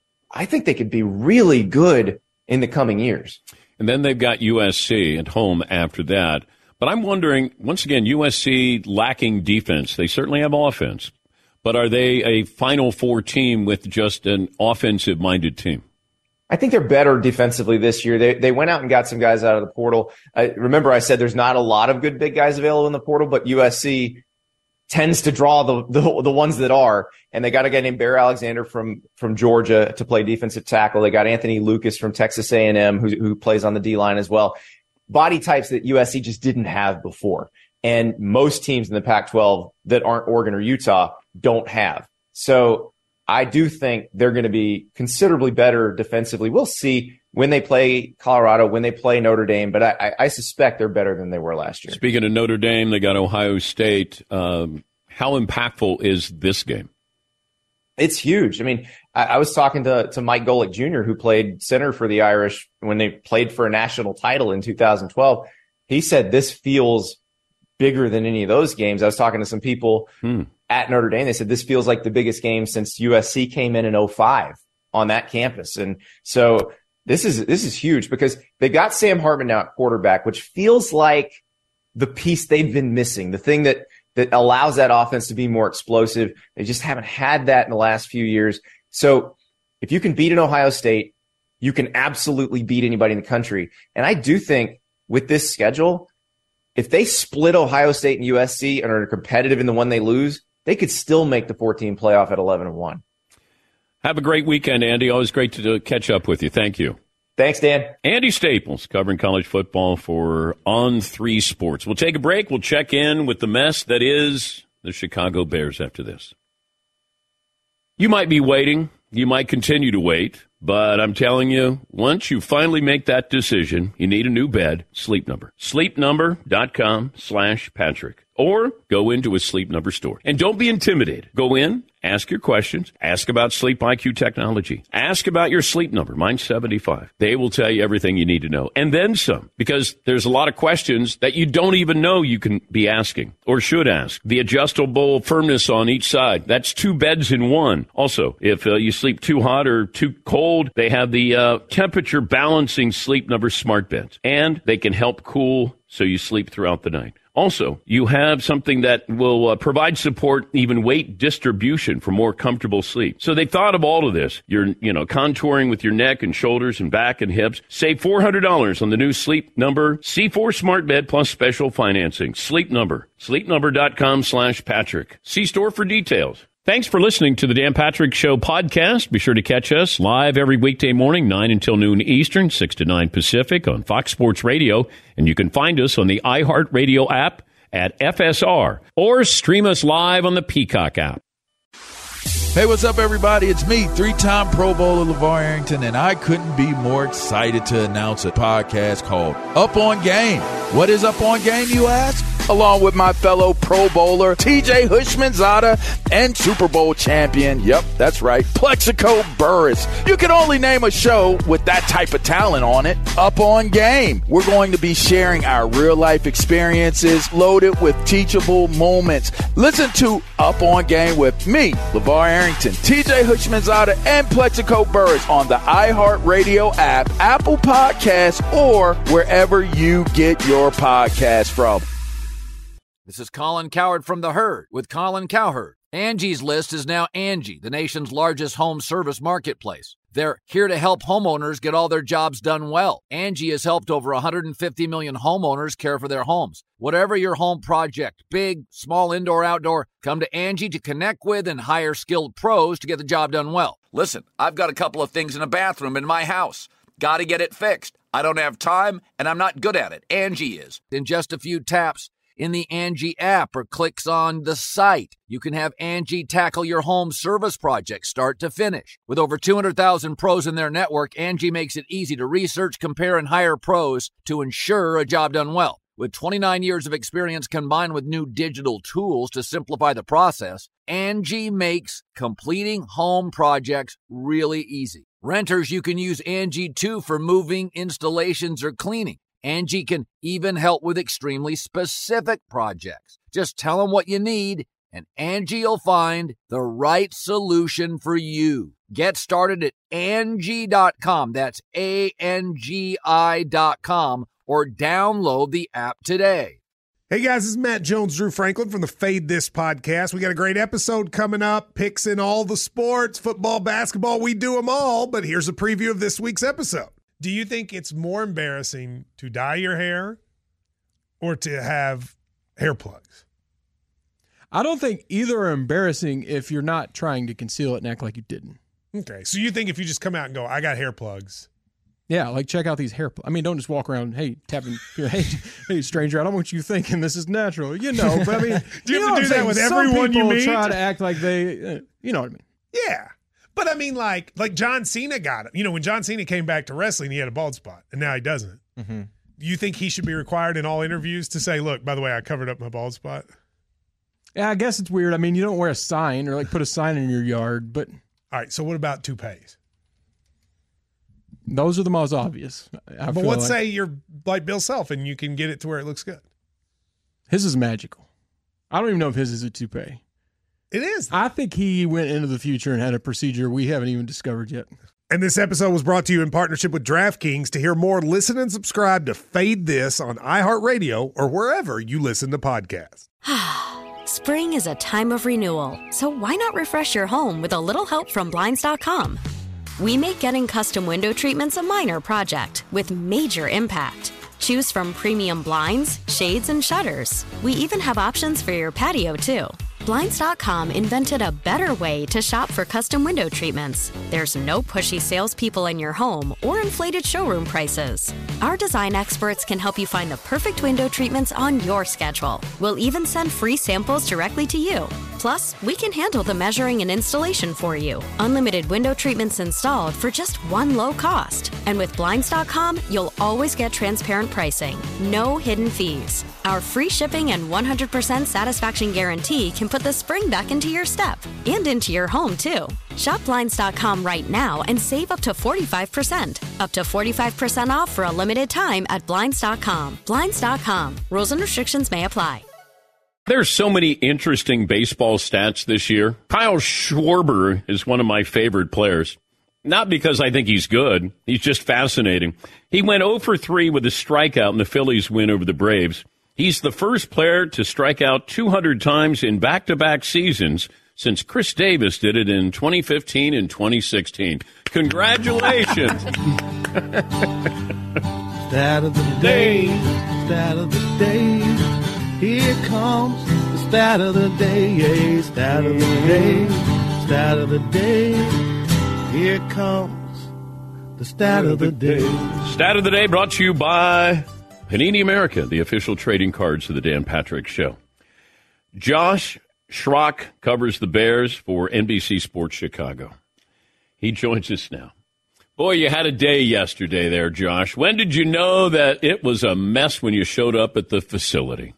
I think they could be really good in the coming years. And then they've got U S C at home after that. But I'm wondering, once again, U S C lacking defense. They certainly have offense. But are they a Final Four team with just an offensive-minded team? I think they're better defensively this year. They they went out and got some guys out of the portal. I, remember I said there's not a lot of good big guys available in the portal, but U S C tends to draw the, the the ones that are. And they got a guy named Bear Alexander from from Georgia to play defensive tackle. They got Anthony Lucas from Texas A and M who who plays on the D-line as well. Body types that U S C just didn't have before. And most teams in the Pac twelve that aren't Oregon or Utah don't have. So I do think they're going to be considerably better defensively. We'll see when they play Colorado, when they play Notre Dame, but I, I suspect they're better than they were last year. Speaking of Notre Dame, they got Ohio State. Um, how impactful is this game? It's huge. I mean, I, I was talking to, to Mike Golick Junior, who played center for the Irish when they played for a national title in two thousand twelve. He said this feels bigger than any of those games. I was talking to some people hmm. at Notre Dame. They said this feels like the biggest game since U S C came in in oh five on that campus. And so this is this is huge because they got Sam Hartman now at quarterback, which feels like the piece they've been missing, the thing that that allows that offense to be more explosive. They just haven't had that in the last few years. So if you can beat an Ohio State, you can absolutely beat anybody in the country. And I do think with this schedule, if they split Ohio State and U S C and are competitive in the one they lose, they could still make the fourteen playoff at eleven and one. Have a great weekend, Andy. Always great to catch up with you. Thank you. Thanks, Dan. Andy Staples covering college football for On three Sports. We'll take a break. We'll check in with the mess that is the Chicago Bears after this. You might be waiting. You might continue to wait. But I'm telling you, once you finally make that decision, you need a new bed. Sleep Number. sleep number dot com slash Patrick. Or go into a Sleep Number store. And don't be intimidated. Go in, ask your questions, ask about Sleep I Q technology, ask about your sleep number. Mine's seventy-five. They will tell you everything you need to know. And then some, because there's a lot of questions that you don't even know you can be asking or should ask. The adjustable firmness on each side. That's two beds in one. Also, if uh, you sleep too hot or too cold, they have the uh, temperature balancing Sleep Number smart beds. And they can help cool so you sleep throughout the night. Also, you have something that will uh, provide support, even weight distribution for more comfortable sleep. So they thought of all of this. You're, you know, contouring with your neck and shoulders and back and hips. Save four hundred dollars on the new Sleep Number C four Smart Bed plus special financing. Sleep Number. sleep number dot com slash Patrick. See store for details. Thanks for listening to the Dan Patrick Show podcast. Be sure to catch us live every weekday morning, nine until noon Eastern, six to nine Pacific on Fox Sports Radio. And you can find us on the iHeartRadio app at F S R or stream us live on the Peacock app. Hey, what's up, everybody? It's me, three-time Pro Bowler LeVar Arrington, and I couldn't be more excited to announce a podcast called Up On Game. What is Up On Game, you ask? Along with my fellow Pro Bowler, T J Hushmanzada, and Super Bowl champion, yep, that's right, Plexico Burris. You can only name a show with that type of talent on it. Up On Game. We're going to be sharing our real-life experiences loaded with teachable moments. Listen to Up On Game with me, LeVar Arrington, T J Hushmanzada, and Plexico Burris on the iHeartRadio app, Apple Podcasts, or wherever you get your podcast from. This is Colin Cowherd from The Herd with Colin Cowherd. Angie's List is now Angie, the nation's largest home service marketplace. They're here to help homeowners get all their jobs done well. Angie has helped over one hundred fifty million homeowners care for their homes. Whatever your home project, big, small, indoor, outdoor, come to Angie to connect with and hire skilled pros to get the job done well. Listen, I've got a couple of things in a bathroom in my house. Got to get it fixed. I don't have time, and I'm not good at it. Angie is. In just a few taps, in the Angie app or clicks on the site, you can have Angie tackle your home service project start to finish. With over two hundred thousand pros in their network, Angie makes it easy to research, compare, and hire pros to ensure a job done well. With twenty-nine years of experience combined with new digital tools to simplify the process, Angie makes completing home projects really easy. Renters, you can use Angie too for moving, installations, or cleaning. Angie can even help with extremely specific projects. Just tell them what you need, and Angie will find the right solution for you. Get started at Angie dot com. That's A N G I dot com, or download the app today. Hey guys, this is Matt Jones, Drew Franklin from the Fade This podcast. We got a great episode coming up, picks in all the sports, football, basketball, we do them all, but here's a preview of this week's episode. Do you think it's more embarrassing to dye your hair or to have hair plugs? I don't think either are embarrassing if you're not trying to conceal it and act like you didn't. Okay, so you think if you just come out and go, I got hair plugs. Yeah, like check out these hair plugs. I mean, don't just walk around, hey, tapping, hey, hey, stranger, I don't want you thinking this is natural. You know, but I mean. do you, you have to do that with everyone you meet? Some people try to act like they, uh, you know what I mean. Yeah. But I mean, like, like John Cena got it. You know, when John Cena came back to wrestling, he had a bald spot, and now he doesn't. Mm-hmm. You think he should be required in all interviews to say, look, by the way, I covered up my bald spot? Yeah, I guess it's weird. I mean, you don't wear a sign or like put a sign in your yard, but. All right, so what about toupees? Those are the most obvious. I but feel let's like. say you're like Bill Self and you can get it to where it looks good. His is magical. I don't even know if his is a toupee. It is. I think he went into the future and had a procedure we haven't even discovered yet. And this episode was brought to you in partnership with DraftKings. To hear more, listen and subscribe to Fade This on iHeartRadio or wherever you listen to podcasts. Spring is a time of renewal, so why not refresh your home with a little help from Blinds dot com? We make getting custom window treatments a minor project with major impact. Choose from premium blinds, shades, and shutters. We even have options for your patio, too. Blinds dot com invented a better way to shop for custom window treatments. There's no pushy salespeople in your home or inflated showroom prices. Our design experts can help you find the perfect window treatments on your schedule. We'll even send free samples directly to you. Plus, we can handle the measuring and installation for you. Unlimited window treatments installed for just one low cost. And with Blinds dot com, you'll always get transparent pricing. No hidden fees. Our free shipping and one hundred percent satisfaction guarantee can put the spring back into your step and into your home, too. Shop Blinds dot com right now and save up to forty-five percent. Up to forty-five percent off for a limited time at Blinds dot com. Blinds dot com. Rules and restrictions may apply. There's so many interesting baseball stats this year. Kyle Schwarber is one of my favorite players. Not because I think he's good. He's just fascinating. He went oh for three with a strikeout in the Phillies win over the Braves. He's the first player to strike out two hundred times in back-to-back seasons since Chris Davis did it in twenty fifteen and twenty sixteen. Congratulations. Stat of the day, stat of the day. Here comes the stat of the day, stat of the day, stat of the day. Here comes the stat of the day. Stat of the day brought to you by Panini America, the official trading cards of the Dan Patrick Show. Josh Schrock covers the Bears for N B C Sports Chicago. He joins us now. Boy, you had a day yesterday there, Josh. When did you know that it was a mess when you showed up at the facility?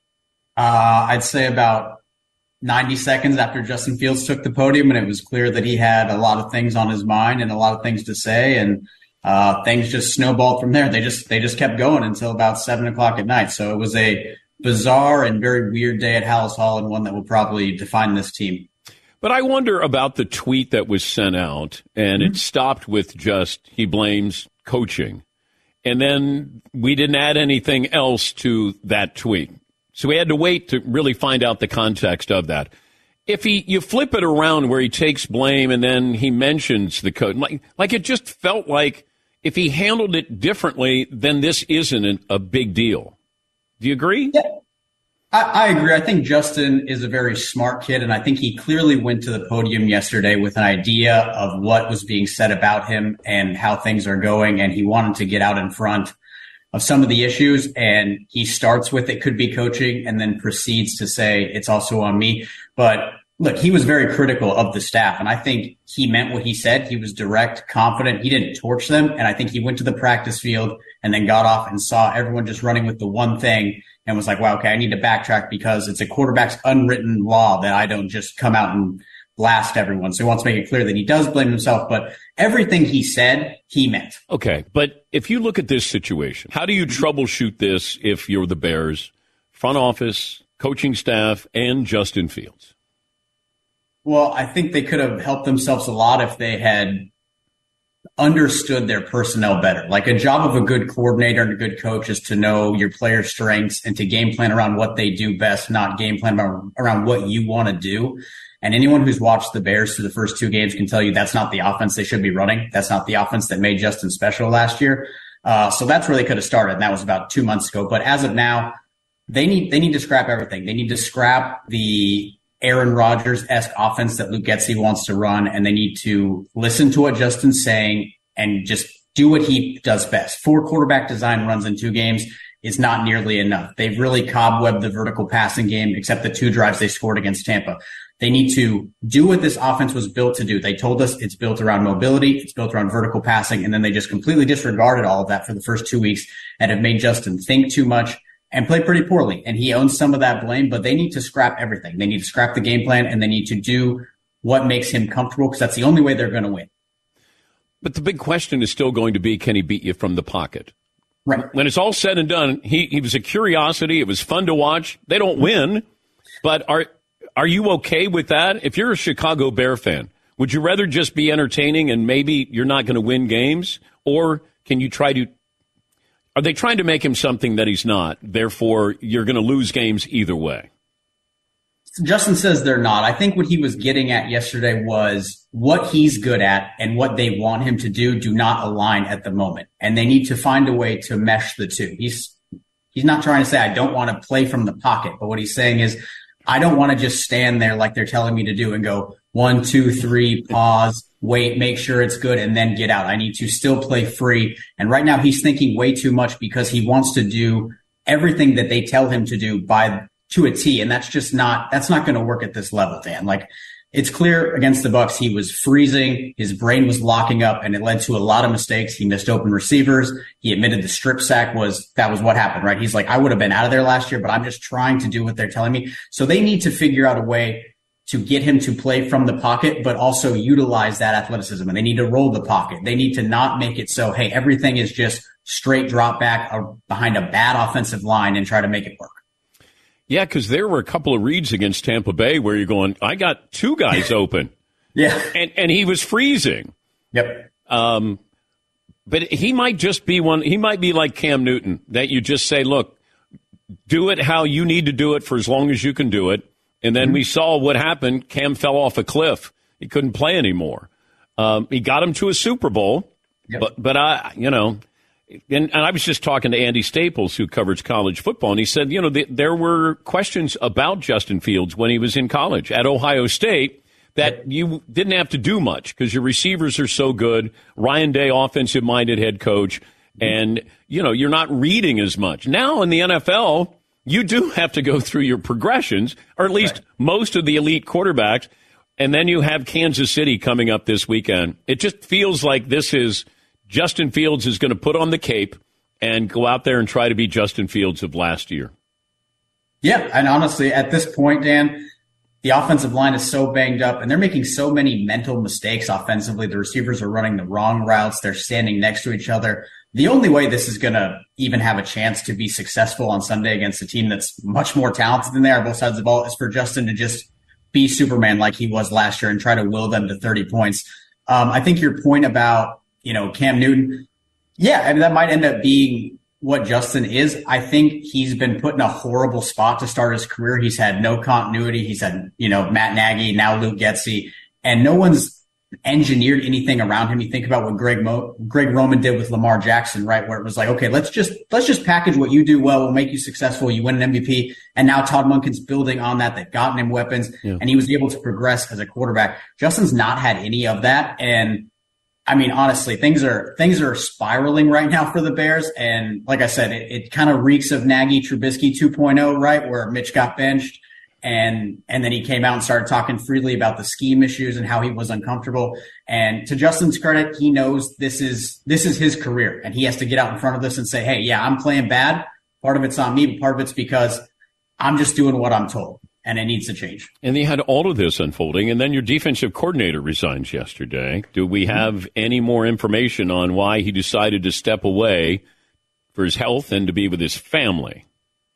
Uh, I'd say about ninety seconds after Justin Fields took the podium, and it was clear that he had a lot of things on his mind and a lot of things to say, and uh, things just snowballed from there. They just they just kept going until about seven o'clock at night. So it was a bizarre and very weird day at Hallis Hall, and one that will probably define this team. But I wonder about the tweet that was sent out, and mm-hmm. it stopped with just he blames coaching, and then we didn't add anything else to that tweet. So we had to wait to really find out the context of that. If he, you flip it around where he takes blame and then he mentions the coach, like, like it just felt like if he handled it differently, then this isn't a big deal. Do you agree? Yeah, I, I agree. I think Justin is a very smart kid, and I think he clearly went to the podium yesterday with an idea of what was being said about him and how things are going, and he wanted to get out in front of some of the issues, and he starts with it could be coaching and then proceeds to say it's also on me. But look, he was very critical of the staff, and I think he meant what he said. He was direct, confident. He didn't torch them, and I think he went to the practice field and then got off and saw everyone just running with the one thing and was like, wow, okay, I need to backtrack because it's a quarterback's unwritten law that I don't just come out and blast everyone. So he wants to make it clear that he does blame himself, but everything he said, he meant. Okay, but if you look at this situation, how do you troubleshoot this if you're the Bears, front office, coaching staff, and Justin Fields? Well, I think they could have helped themselves a lot if they had understood their personnel better. Like a job of a good coordinator and a good coach is to know your players' strengths and to game plan around what they do best, not game plan around what you want to do. And anyone who's watched the Bears through the first two games can tell you that's not the offense they should be running. That's not the offense that made Justin special last year. Uh, so that's where they could have started. And that was about two months ago. But as of now, they need they need to scrap everything. They need to scrap the Aaron Rodgers-esque offense that Luke Getsy wants to run, and they need to listen to what Justin's saying and just do what he does best. Four quarterback design runs in two games is not nearly enough. They've really cobwebbed the vertical passing game, except the two drives they scored against Tampa. They need to do what this offense was built to do. They told us it's built around mobility, it's built around vertical passing, and then they just completely disregarded all of that for the first two weeks and have made Justin think too much and play pretty poorly. And he owns some of that blame, but they need to scrap everything. They need to scrap the game plan, and they need to do what makes him comfortable, because that's the only way they're going to win. But the big question is still going to be, can he beat you from the pocket? Right. When it's all said and done, he, he was a curiosity. It was fun to watch. They don't win, but are are you okay with that? If you're a Chicago Bear fan, would you rather just be entertaining and maybe you're not going to win games? Or can you try to – are they trying to make him something that he's not, therefore you're going to lose games either way? Justin says they're not. I think what he was getting at yesterday was what he's good at and what they want him to do do not align at the moment. And they need to find a way to mesh the two. He's he's not trying to say, I don't want to play from the pocket. But what he's saying is, I don't want to just stand there like they're telling me to do and go one, two, three, pause, wait, make sure it's good, and then get out. I need to still play free. And right now he's thinking way too much because he wants to do everything that they tell him to do by to a T. And that's just not, that's not going to work at this level, Dan. Like, it's clear against the Bucs, he was freezing, his brain was locking up, and it led to a lot of mistakes. He missed open receivers. He admitted the strip sack was, that was what happened, right? He's like, I would have been out of there last year, but I'm just trying to do what they're telling me. So they need to figure out a way to get him to play from the pocket, but also utilize that athleticism. And they need to roll the pocket. They need to not make it so, hey, everything is just straight drop back behind a bad offensive line and try to make it work. Yeah, because there were a couple of reads against Tampa Bay where you're going, I got two guys open. Yeah. And and he was freezing. Yep. Um, but he might just be one, he might be like Cam Newton, that you just say, look, do it how you need to do it for as long as you can do it. And then mm-hmm. we saw what happened. Cam fell off a cliff. He couldn't play anymore. Um, he got him to a Super Bowl. Yep. But, but I, you know, And, and I was just talking to Andy Staples, who covers college football, and he said, you know, the, there were questions about Justin Fields when he was in college at Ohio State that you didn't have to do much because your receivers are so good. Ryan Day, offensive-minded head coach, and, you know, you're not reading as much. Now in the N F L, you do have to go through your progressions, or at least right. most of the elite quarterbacks, and then you have Kansas City coming up this weekend. It just feels like this is – Justin Fields is going to put on the cape and go out there and try to be Justin Fields of last year. Yeah, and honestly, at this point, Dan, the offensive line is so banged up, and they're making so many mental mistakes offensively. The receivers are running the wrong routes. They're standing next to each other. The only way this is going to even have a chance to be successful on Sunday against a team that's much more talented than they are, both sides of the ball, is for Justin to just be Superman like he was last year and try to will them to thirty points. Um, I think your point about You know, Cam Newton, yeah, I mean, that might end up being what Justin is. I think he's been put in a horrible spot to start his career. He's had no continuity. He's had, you know, Matt Nagy, now Luke Getsy, and no one's engineered anything around him. You think about what Greg Mo- Greg Roman did with Lamar Jackson, right? Where it was like, okay, let's just, let's just package what you do well. We'll make you successful. You win an M V P. And now Todd Monken's building on that. They've gotten him weapons yeah. and he was able to progress as a quarterback. Justin's not had any of that. And I mean, honestly, things are things are spiraling right now for the Bears. And like I said, it, it kind of reeks of Nagy Trubisky two point oh, right, where Mitch got benched. And and then he came out and started talking freely about the scheme issues and how he was uncomfortable. And to Justin's credit, he knows this is this is his career. And he has to get out in front of this and say, hey, yeah, I'm playing bad. Part of it's on me, but part of it's because I'm just doing what I'm told. And it needs to change. And you had all of this unfolding, and then your defensive coordinator resigns yesterday. Do we have any more information on why he decided to step away for his health and to be with his family?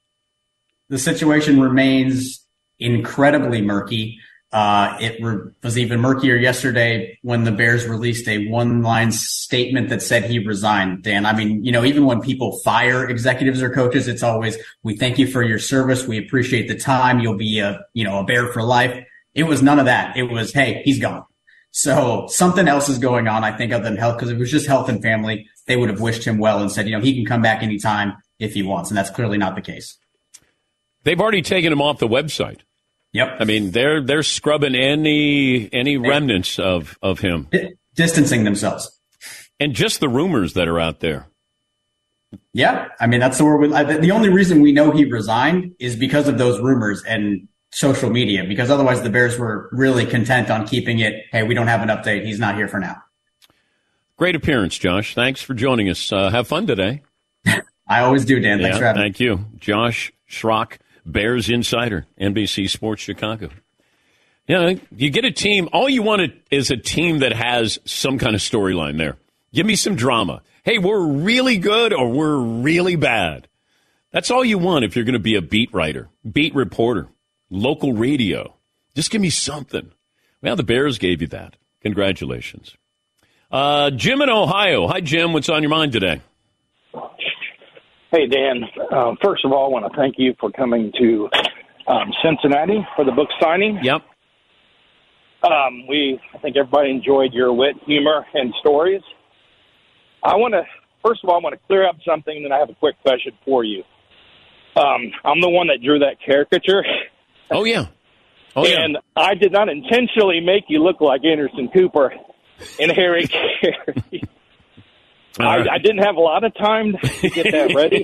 The situation remains incredibly murky. Uh, it re- was even murkier yesterday when the Bears released a one-line statement that said he resigned, Dan. I mean, you know, even when people fire executives or coaches, it's always, we thank you for your service. We appreciate the time. You'll be a, you know, a Bear for life. It was none of that. It was, hey, he's gone. So something else is going on, I think, other than health, because if it was just health and family, they would have wished him well and said, you know, he can come back anytime if he wants. And that's clearly not the case. They've already taken him off the website. Yep. I mean, they're they're scrubbing any any remnants of, of him. Distancing themselves. And just the rumors that are out there. Yeah, I mean, that's the word. We, I, the only reason we know he resigned is because of those rumors and social media, because otherwise the Bears were really content on keeping it. Hey, we don't have an update. He's not here for now. Great appearance, Josh. Thanks for joining us. Uh, have fun today. I always do, Dan. Thanks yeah, for having thank me. you. Josh Schrock, Bears insider, N B C Sports Chicago. Yeah, you get a team. All you want is a team that has some kind of storyline there. Give me some drama. Hey, we're really good or we're really bad. That's all you want if you're going to be a beat writer, beat reporter, local radio. Just give me something. Well, the Bears gave you that. Congratulations. Uh, Jim in Ohio. Hi, Jim. What's on your mind today? Hey, Dan. Uh, first of all, I want to thank you for coming to um, Cincinnati for the book signing. Yep. Um, we, I think everybody enjoyed your wit, humor, and stories. I want to, first of all, I want to clear up something, and then I have a quick question for you. Um, I'm the one that drew that caricature. Oh, yeah. Oh, yeah. And I did not intentionally make you look like Anderson Cooper and Harry Carey. I, I didn't have a lot of time to get that ready.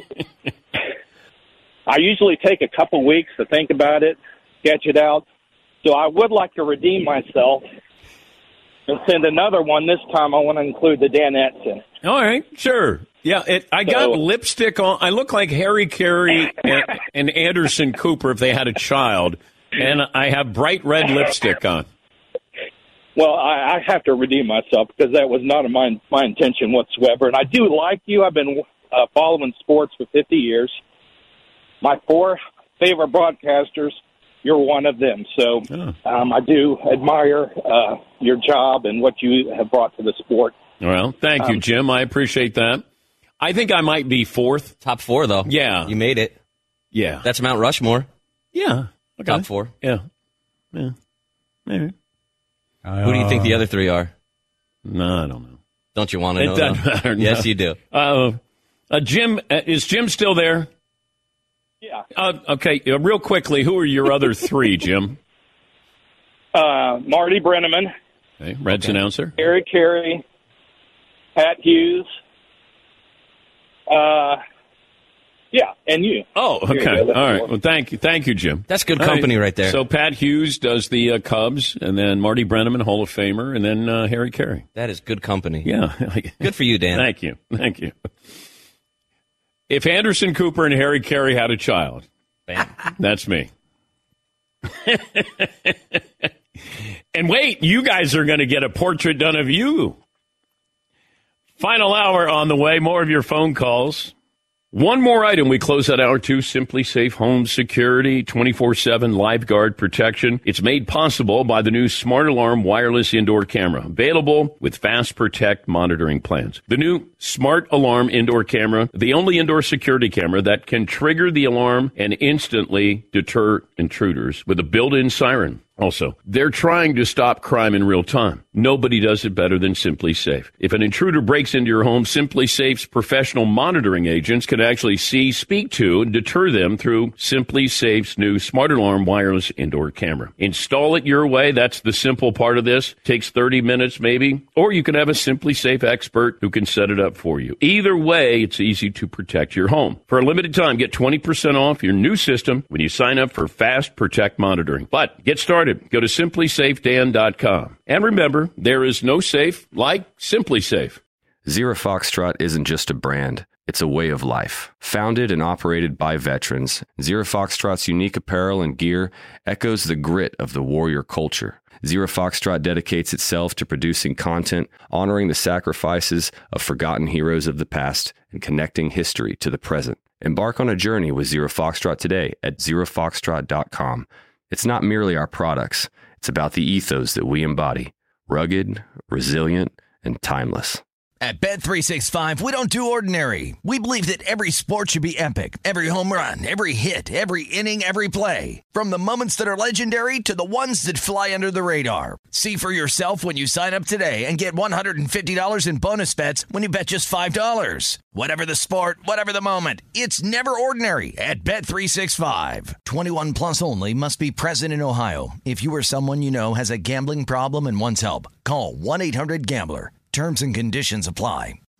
I usually take a couple weeks to think about it, sketch it out. So I would like to redeem myself and send another one. This time I want to include the Dan Etson. All right, sure. Yeah, it, I got so, lipstick on. I look like Harry Carey and, and Anderson Cooper if they had a child, and I have bright red lipstick on. Well, I, I have to redeem myself because that was not my, my intention whatsoever. And I do like you. I've been uh, following sports for fifty years. My four favorite broadcasters, you're one of them. So um, I do admire uh, your job and what you have brought to the sport. Well, thank you, Um, Jim. I appreciate that. I think I might be fourth. Top four, though. Yeah. You made it. Yeah. That's Mount Rushmore. Yeah. Okay. Top four. Yeah. Yeah. Maybe. Who do you think the other three are? No, I don't know. Don't you want to It know? doesn't though? matter. Yes, no. you do. Uh, uh, Jim, uh, is Jim still there? Yeah. Uh, okay, uh, real quickly, who are your other three, Jim? Uh, Marty Brenneman. Okay, Reds okay. announcer. Eric Carey. Pat Hughes. Uh, yeah, and you. Oh, okay. All right. Well, thank you. Thank you, Jim. That's good All company right, right there. So Pat Hughes does the uh, Cubs, and then Marty Brenneman, Hall of Famer, and then uh, Harry Carey. That is good company. Yeah. Good for you, Dan. Thank you. Thank you. If Anderson Cooper and Harry Carey had a child, Bam. That's me. And wait, you guys are going to get a portrait done of you. Final hour on the way. More of your phone calls. One more item. We close out hour two. Simply Safe Home Security, twenty-four seven live guard protection. It's made possible by the new Smart Alarm wireless indoor camera, available with Fast Protect monitoring plans. The new Smart Alarm indoor camera, the only indoor security camera that can trigger the alarm and instantly deter intruders with a built-in siren. Also, they're trying to stop crime in real time. Nobody does it better than Simply Safe. If an intruder breaks into your home, Simply Safe's professional monitoring agents can actually see, speak to, and deter them through Simply Safe's new Smart Alarm wireless indoor camera. Install it your way. That's the simple part of this. Takes thirty minutes maybe. Or you can have a Simply Safe expert who can set it up for you. Either way, it's easy to protect your home. For a limited time, get twenty percent off your new system when you sign up for Fast Protect monitoring. But get started. Go to simply safe dan dot com. And remember, there is no safe like Simply Safe. Zero Foxtrot isn't just a brand. It's a way of life. Founded and operated by veterans, Zero Foxtrot's unique apparel and gear echoes the grit of the warrior culture. Zero Foxtrot dedicates itself to producing content, honoring the sacrifices of forgotten heroes of the past, and connecting history to the present. Embark on a journey with Zero Foxtrot today at zero foxtrot dot com. It's not merely our products. It's about the ethos that we embody. Rugged, resilient, and timeless. At Bet three sixty-five, we don't do ordinary. We believe that every sport should be epic. Every home run, every hit, every inning, every play. From the moments that are legendary to the ones that fly under the radar. See for yourself when you sign up today and get one hundred fifty dollars in bonus bets when you bet just five dollars. Whatever the sport, whatever the moment, it's never ordinary at Bet three sixty-five. twenty-one plus only. Must be present in Ohio. If you or someone you know has a gambling problem and wants help, call one eight hundred gambler. Terms and conditions apply.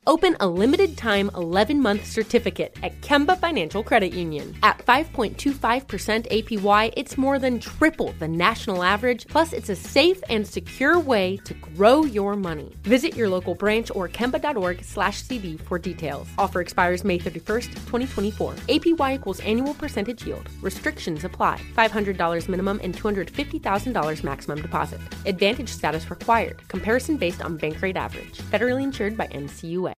Open a limited-time eleven-month certificate at Kemba Financial Credit Union. At five point two five percent A P Y, it's more than triple the national average, plus it's a safe and secure way to grow your money. Visit your local branch or kemba.org slash CD for details. Offer expires May thirty-first, twenty twenty-four. A P Y equals annual percentage yield. Restrictions apply. five hundred dollars minimum and two hundred fifty thousand dollars maximum deposit. Advantage status required. Comparison based on bank rate average. Federally insured by N C U A.